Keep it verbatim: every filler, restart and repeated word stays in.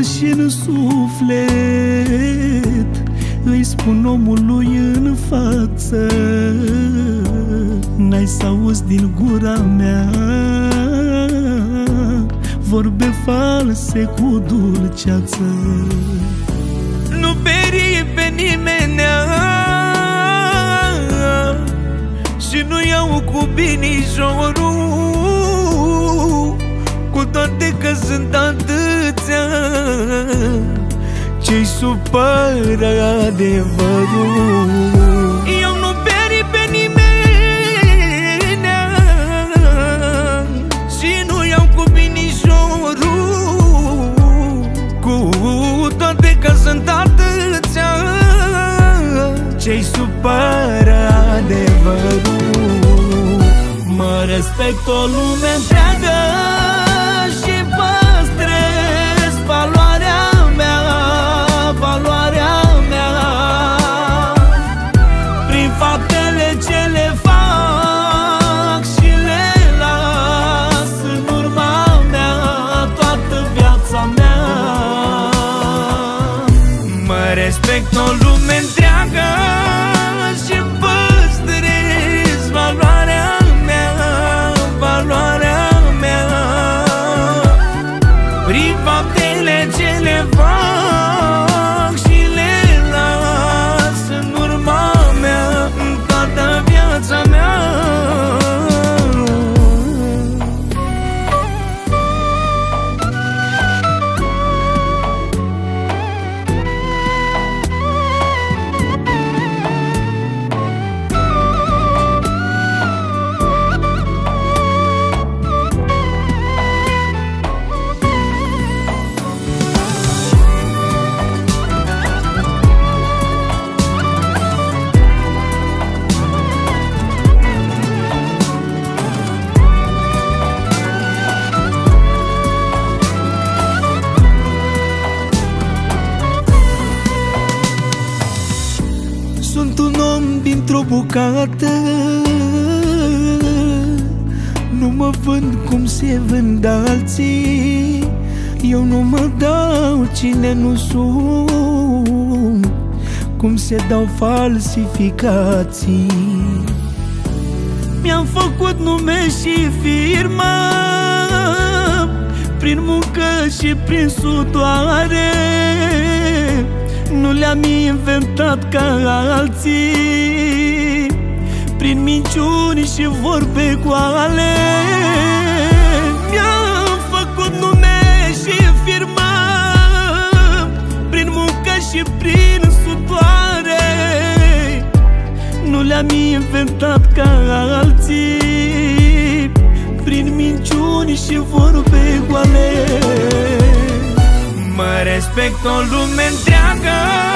și în suflet îi spun omului în față: n-ai să auzi din gura mea vorbe false cu dulceață. Nu perii pe nimenea și nu iau cu binișorul, cu toate că sunt atâția ce-i supără adevărul. Eu nu peri pe nimenea și nu iau cu binișorul, cu toate că sunt atâția ce-i supără adevărul. Mă respect o lume întreagă și păstrez valoarea mea, valoarea mea, prin faptele ce le fac și le las în urma mea toată viața mea. Mă respect o lume întreagă și păstrez valoarea mea, valoarea mea, prin faptele ce le fac și le las în urma mea toată viața mea. Sunt un om dintr-o bucată, nu mă vând cum se vând alții. Eu nu mă dau cine nu sunt, cum se dau falsificații. Mi-am făcut nume și firmă prin muncă și prin sudoare, nu le-am inventat ca alții, prin minciuni și vorbe goale. Mi-am făcut nume și firmă prin muncă și prin sudoare, nu le-am inventat ca alții, prin minciuni și vorbe goale. Mă respect o lume întreagă